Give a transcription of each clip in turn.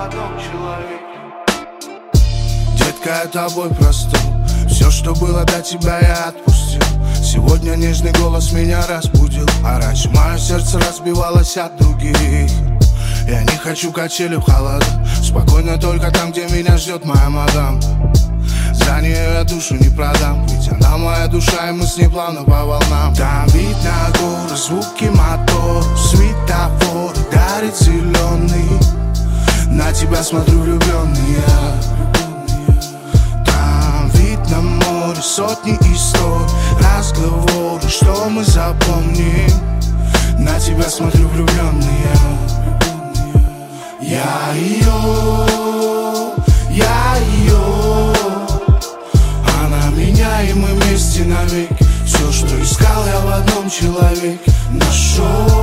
одном человеке. Детка, я тобой простыл. Все, что было до тебя, я отпустил. Сегодня нежный голос меня разбудил, а раньше мое сердце разбивалось от других. Я не хочу качели в холода, спокойно только там, где меня ждет моя мадам. За нее я душу не продам, ведь она моя душа, и мы с ней плавно по волнам. Там видно горы, звуки мотора, светофор дарит зеленый. На тебя смотрю влюбленный я. Там видно море, сотни историй, разговоры, что мы запомним. На тебя смотрю влюбленный я. Я ее, она меня, и мы вместе навеки. Все, что искал я в одном человеке, нашел,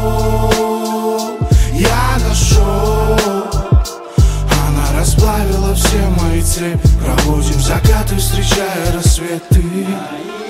я нашел. Она расплавила все мои цепи, проводим закаты, встречая рассветы.